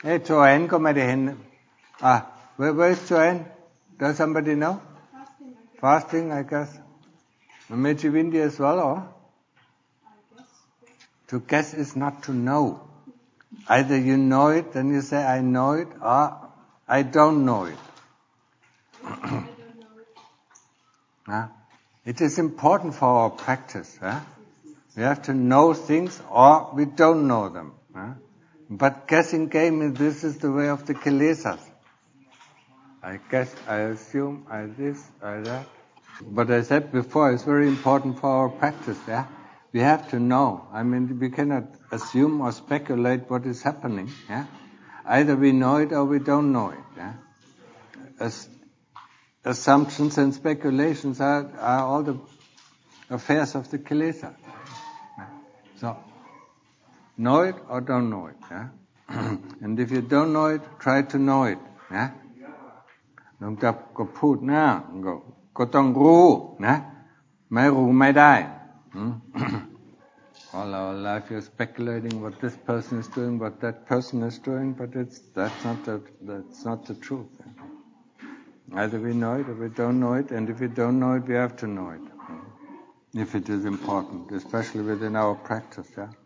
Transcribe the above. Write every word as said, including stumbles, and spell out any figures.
เอ้โจแอนก็ไม่ได้เห็นอ่ะ where where is Joanne does somebody know fasting I guess Mejivindi as well or to guess is not to know either you know it then you say I know it or I don't know it huh? It is important for our practice huh? We have to know things or we don't know them huh? But guessing game this is the way of the kilesas I guess, I assume, I this, I that. But I said before, it's very important for our practice, yeah? We have to know. I mean, we cannot assume or speculate what is happening, yeah? Either we know it or we don't know it, yeah? As, assumptions and speculations are, are all the affairs of the kilesa. So, know it or don't know it, yeah? And if you don't know it, try to know it, yeah? หลวงตาก็พูดนะก็ก็ต้องรู้นะไม่รู้ไม่ได้ All our life you're speculating what this person is doing, what that person is doing, but it's that's not the that's not the truth. Either we know it or we don't know it, and if we don't know it, we have to know it. If it is important, especially within our practice, yeah.